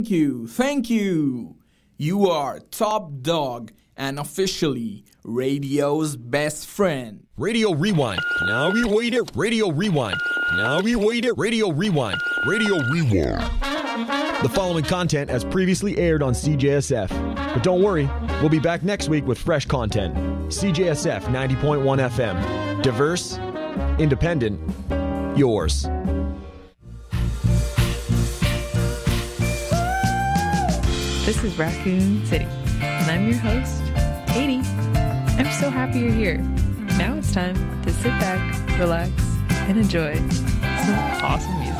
Thank you. You are top dog and officially radio's best friend. Radio Rewind. Now we wait it. Radio Rewind. Now we wait it. Radio Rewind. Radio Rewind. The following content has previously aired on CJSF. But don't worry, we'll be back next week with fresh content. CJSF 90.1 FM. Diverse, independent, yours. This is Raccoon City, and I'm your host, Katie. I'm so happy you're here. Now it's time to sit back, relax, and enjoy some awesome music.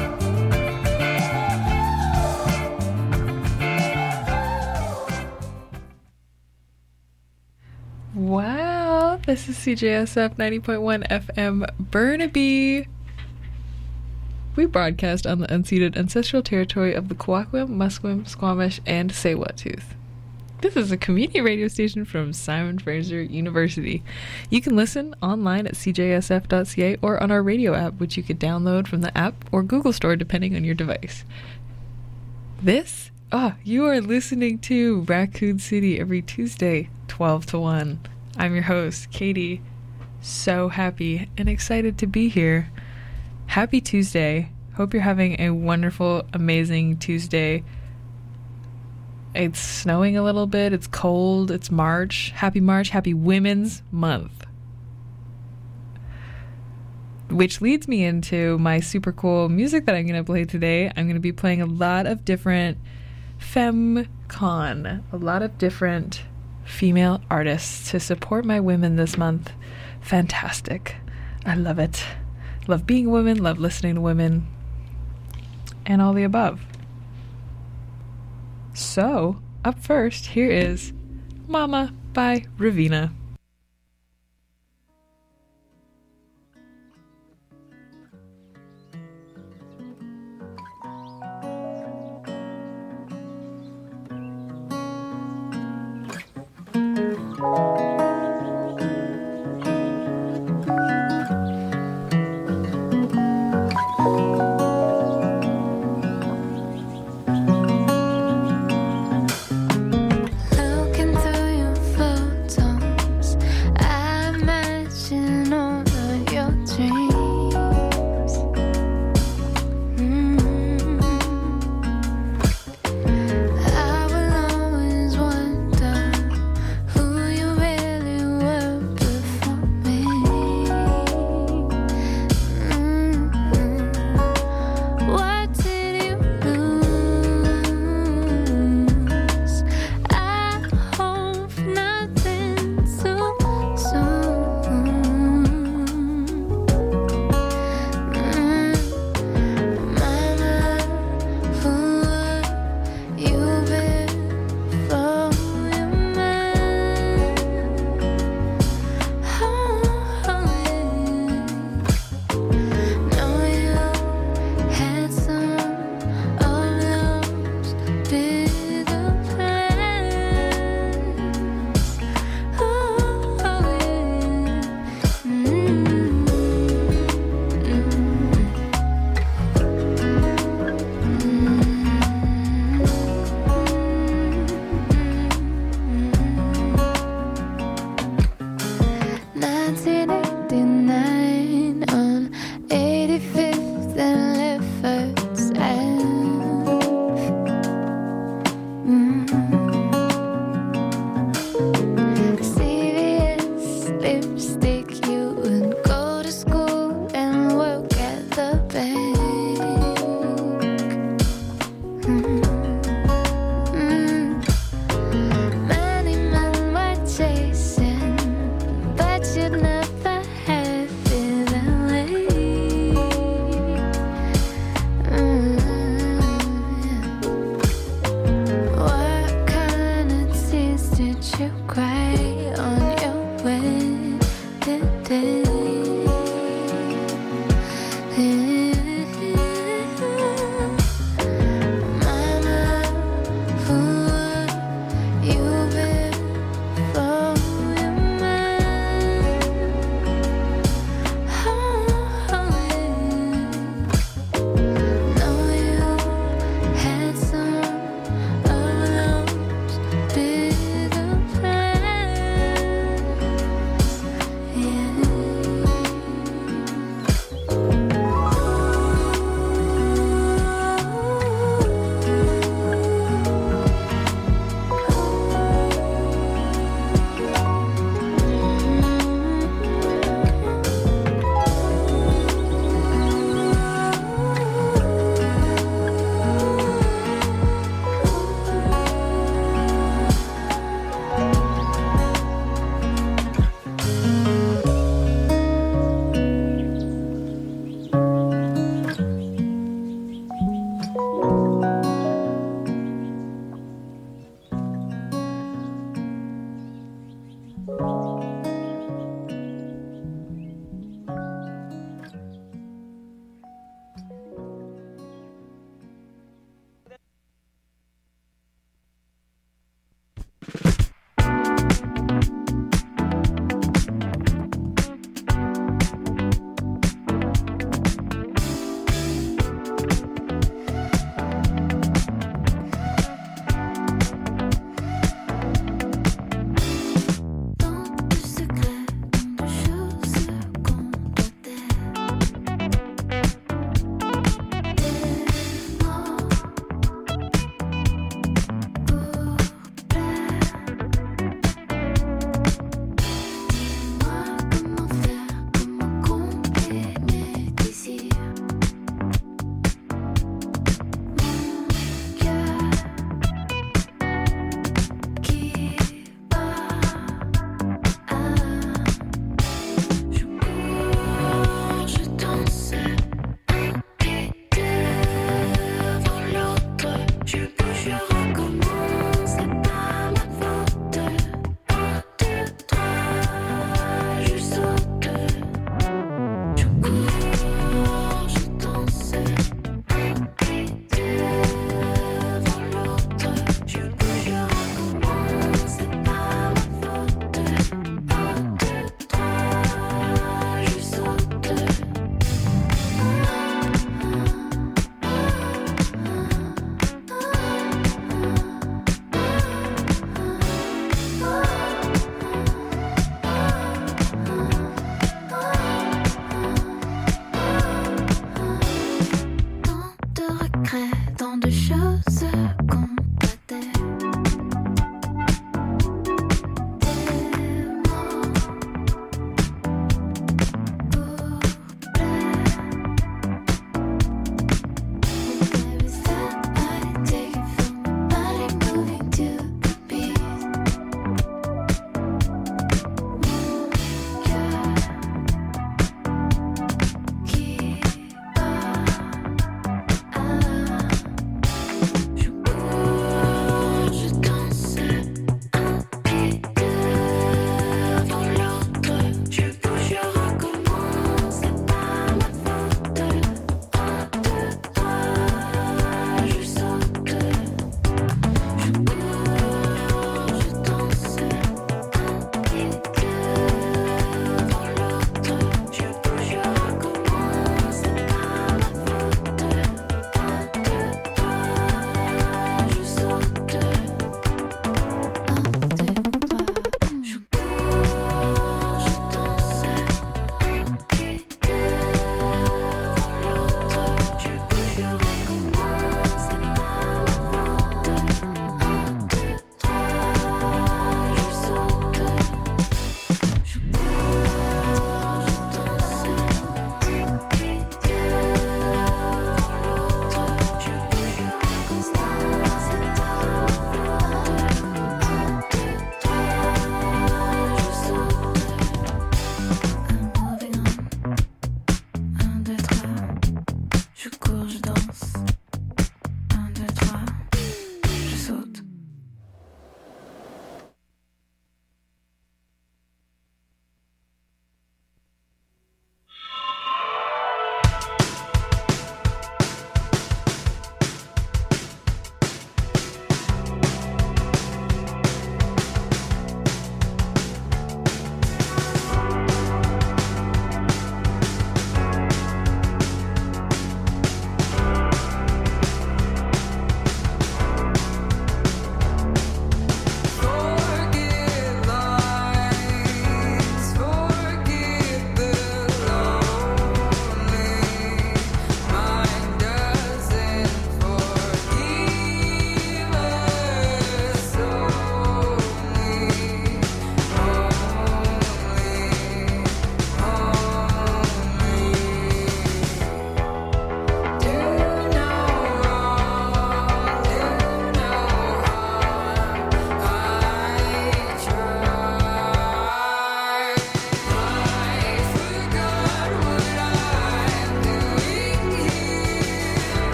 Wow, this is CJSF 90.1 FM Burnaby. We broadcast on the unceded ancestral territory of the Kwakwam, Musqueam, Squamish, and Tsleil-Waututh. This is a community radio station from Simon Fraser University. You can listen online at cjsf.ca or on our radio app, which you could download from the app or Google Store depending on your device. You are listening to Raccoon City every Tuesday, 12 to 1. I'm your host, Katie. So happy and excited to be here. Happy Tuesday. Hope you're having a wonderful, amazing Tuesday. It's snowing a little bit. It's cold. It's March. Happy March. Happy Women's Month. Which leads me into my super cool music that I'm going to play today. I'm going to be playing a lot of different FemCon, a lot of different female artists to support my women this month. Fantastic. I love it. Love being a woman, love listening to women, and all the above. So, up first, here is Mama by Raveena. Looking through your photos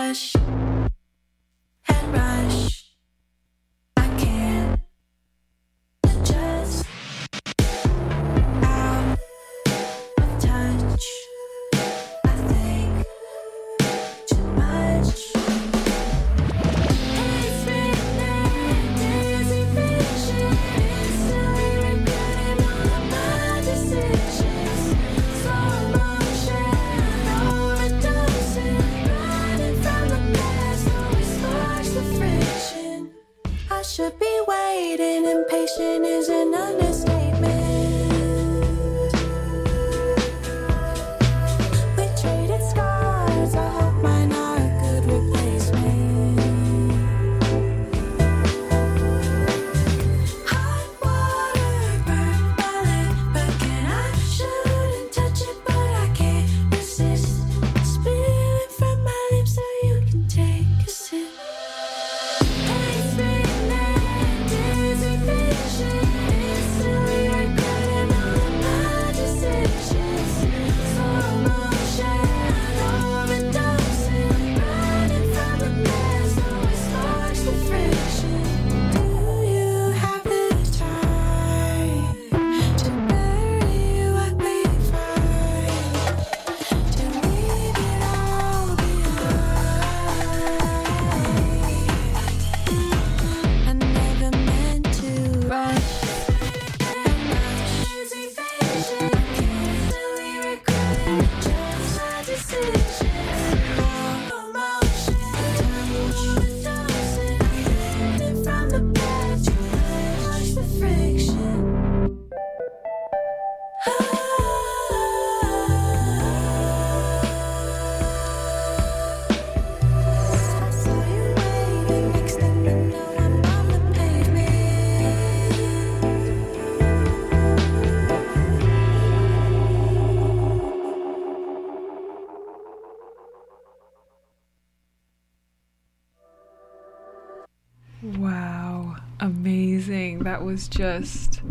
rush and rush. I can't adjust. Out of touch. I think too much. It's written, dizzy vision. Instantly regretting all of my decisions. Slow motion, overdosing. Running from the past always sparks the friction. I should be waiting, impatient is an understatement. We traded scars, I hope mine are a good replacement. Hot water burned my lip again. I shouldn't touch it, but I can't resist. Spilling from my lips so you can take a sip. It's written, dizzy vision. Instantly regretting all of my decisions. Slow motion, overdosing. Running from the past always sparks the friction. Do you have the time to bury what we find? To leave it all behind? I never meant to rush. Dizzy vision, constantly regretting just my decisions. Slow motion, overdosing. Running from the past, watch the friction. I saw you waving, next thing you know I'm on the pavement. Wow, amazing. That was just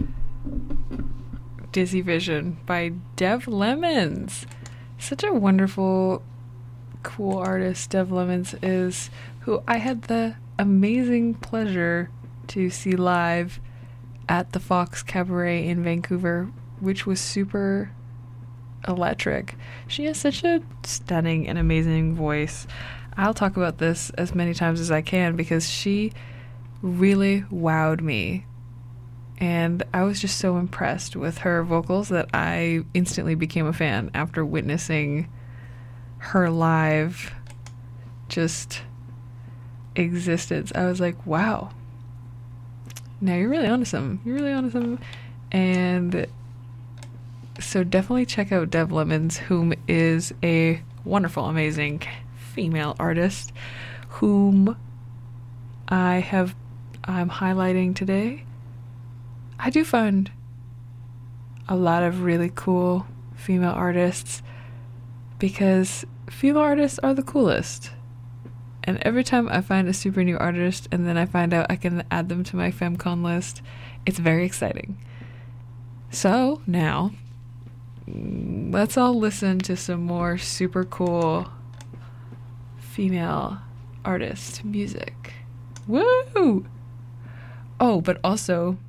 Dizzy Vision by Dev Lemons. Such a wonderful, cool artist Dev Lemons is, who I had the amazing pleasure to see live at the Fox Cabaret in Vancouver, which was super electric. She has such a stunning and amazing voice. I'll talk about this as many times as I can because she really wowed me. And I was just so impressed with her vocals that I instantly became a fan after witnessing her live just existence. I was like, wow. Now you're really onto something. You're really onto something. And so definitely check out Dev Lemons, whom is a wonderful, amazing female artist whom I'm highlighting today. I do find a lot of really cool female artists because female artists are the coolest. And every time I find a super new artist and then I find out I can add them to my FemCon list, it's very exciting. So now, let's all listen to some more super cool female artist music. Woo! Oh, but also,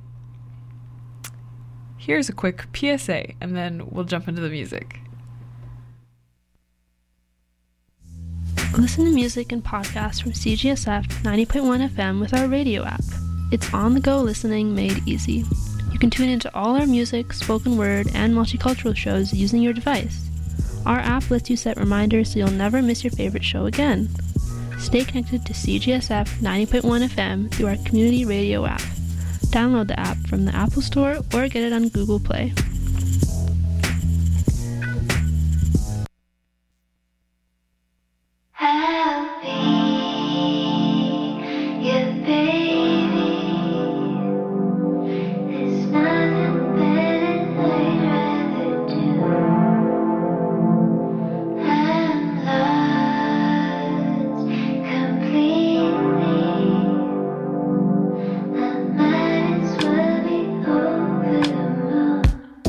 here's a quick PSA, and then we'll jump into the music. Listen to music and podcasts from CGSF 90.1 FM with our radio app. It's on-the-go listening made easy. You can tune into all our music, spoken word, and multicultural shows using your device. Our app lets you set reminders so you'll never miss your favorite show again. Stay connected to CGSF 90.1 FM through our community radio app. Download the app from the Apple Store or get it on Google Play. Help me, you baby. There's nothing better I'd rather do. I'm lost completely. I might as well be over the moon.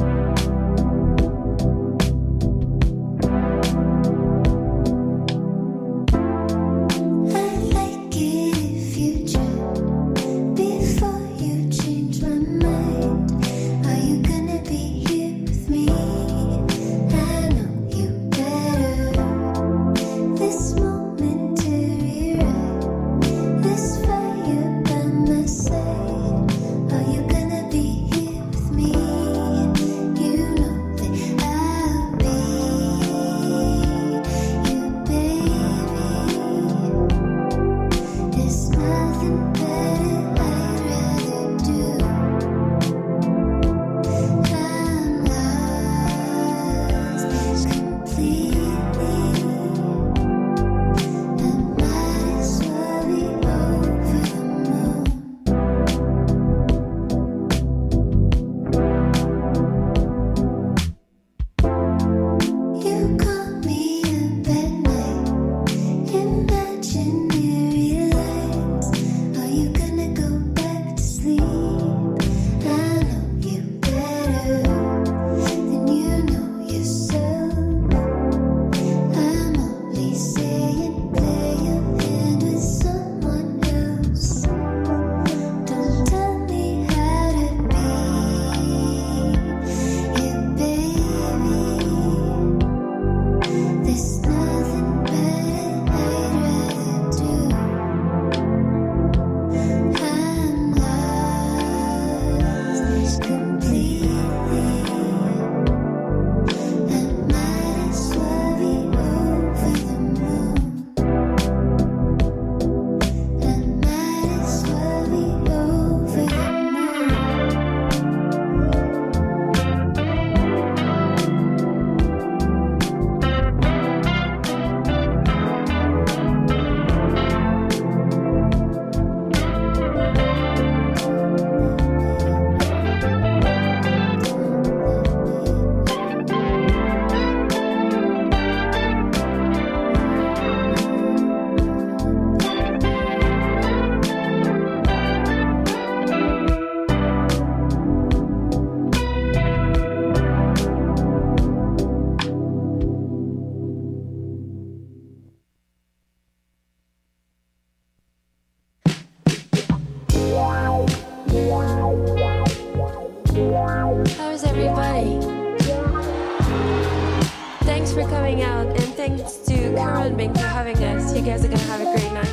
for coming out, and thanks to Carol and Bing for having us. You guys are gonna have a great night.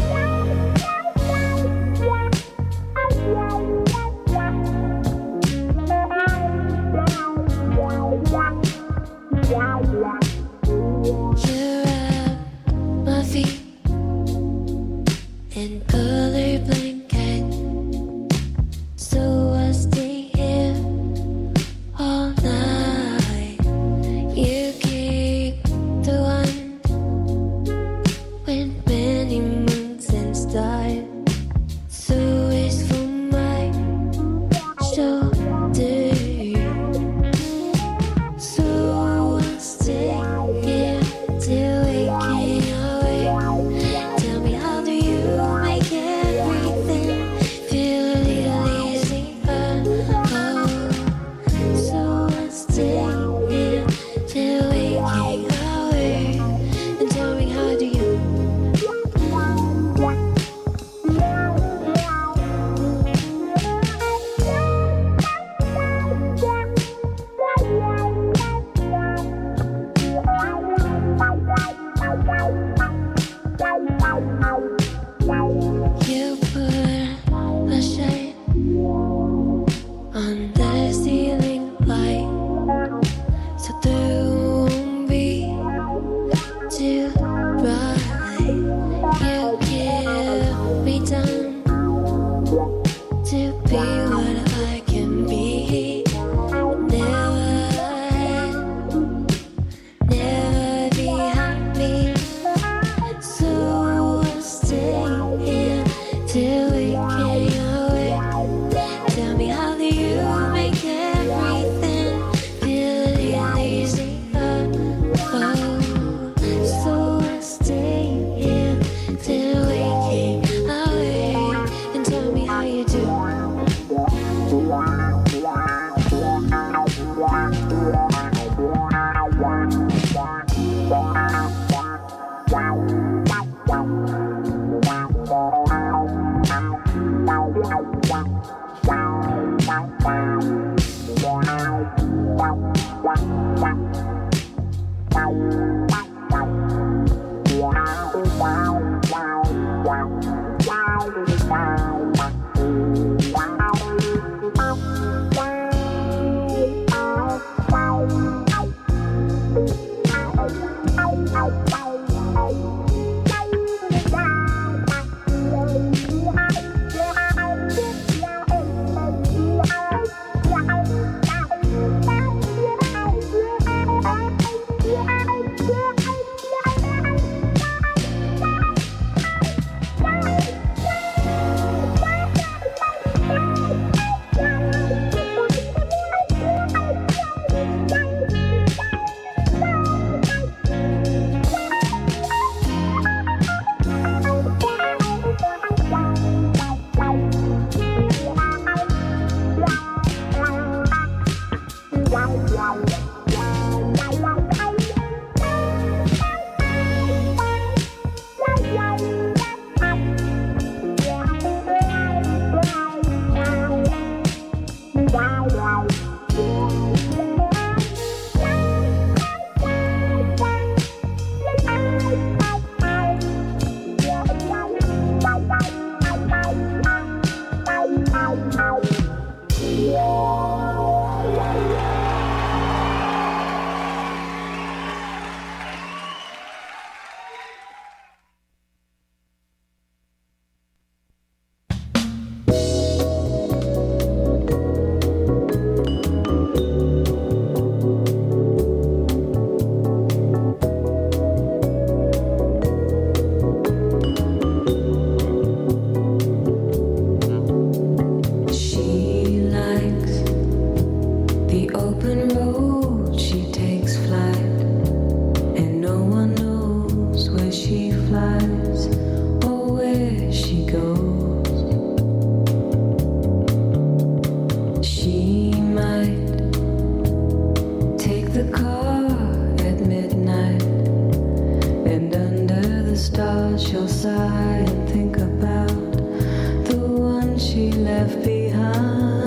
You're at my feet in color blanket, so I stay here all night. You keep the one when many moons and stars, so it's for my shoulder. So I'll stay here till we can't away. Tell me, how do you make everything feel a little easier? Oh, so I'll stay here till we can't away. And tell me, how do you? You put a shade on the ceiling light, so there won't be too bright. You give me time to be what I can be. Never behind me. So I'll stay here till we can't wait. Tell me, how do you make everything feel a little easier? Oh, so I'll stay here till we can't wait. And tell me how you do. she'll sigh and think about the one she left behind.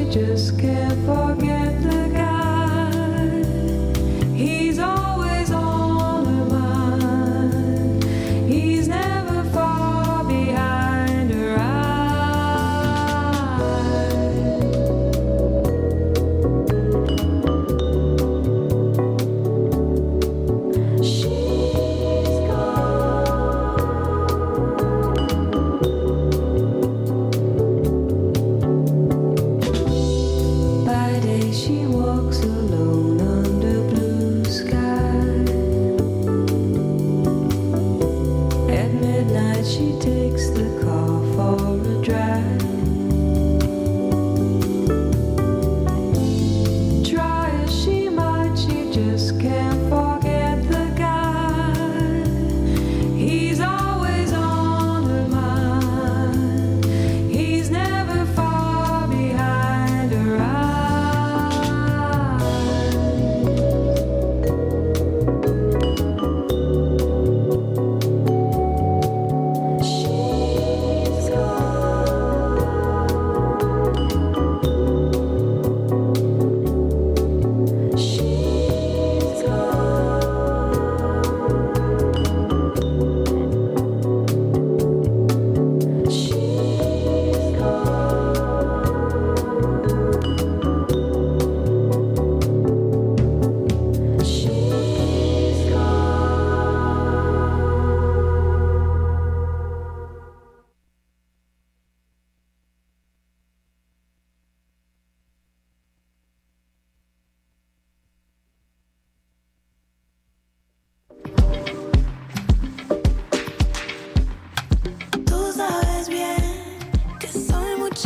just can't forget.